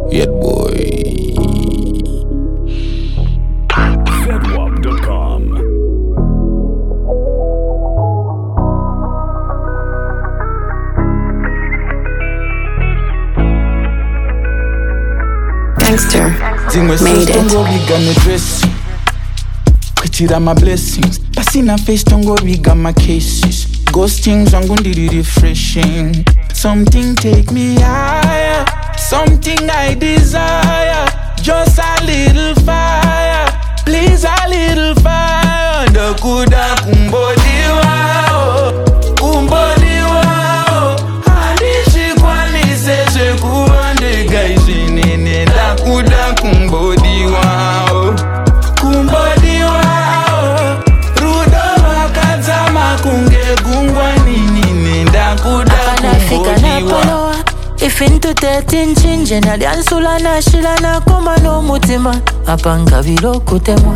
Yet boy. Zedwap.com. Gangster Zingwe made tongo it. biga no dress. Kwitira my blessings. Pasina face tongo biga my cases. Ghosting zangu ndiri refreshing. Something take me higher. Something I desire. Just a little fire. Please a little fire. Ndakuda kumbodiwa. Kumbodiwa. Andishikwanise sekuandega izinene. Ndakuda kumbodiwa. Kumbodiwa. Rudo wakazama kunge gungwa nini. Ndakuda kumbodiwa. If into 13 chinje na dansula na shila na koma no mutima apanga bilo kutemwa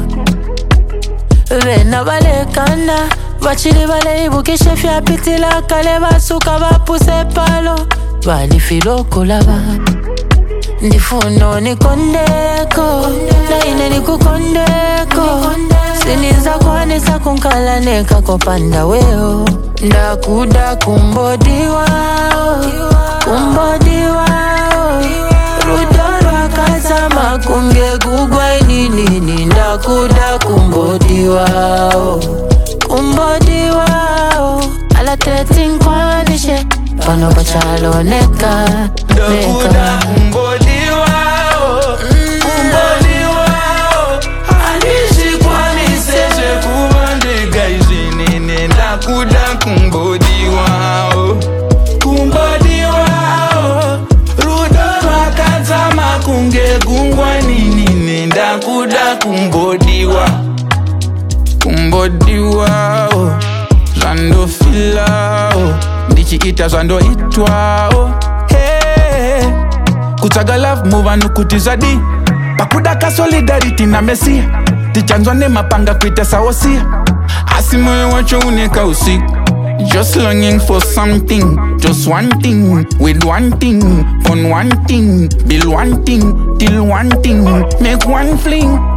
Vena vale kana Vachili vale ibukishe fya pitila kale basuka bapuse palo Vali filo kulaba Ndifuno ni kondeko Na ine ni kukondeko Siniza kwanisa kunkala neka kopanda weo Ndakuda kumbodiwa Kumbodiwa Rudoro akazama kunge gugwa nini Ndakuda kumbodiwa Kumbodiwa Ala 13 kwanishe Pano pachalo neka Ndakuda kumbodiwa Kumbodiwa Andishikwanise sekuandega izinene Ndakuda kumbodiwa Kumbodiwa Rudo wakazama kunge gungwa nini Ndakuda kumbodiwa Kumbodiwa Zando fila Ndichi ita zando itwa Hey Kutaga love move nukutiza di Pakudaka solidarity na mesia Tichanzwa ne mapanga kwite sawosia Asimoyo wacho uneka usiku Just longing for something, just one thing, with one thing, on one thing, build one thing, till one thing, make one fling.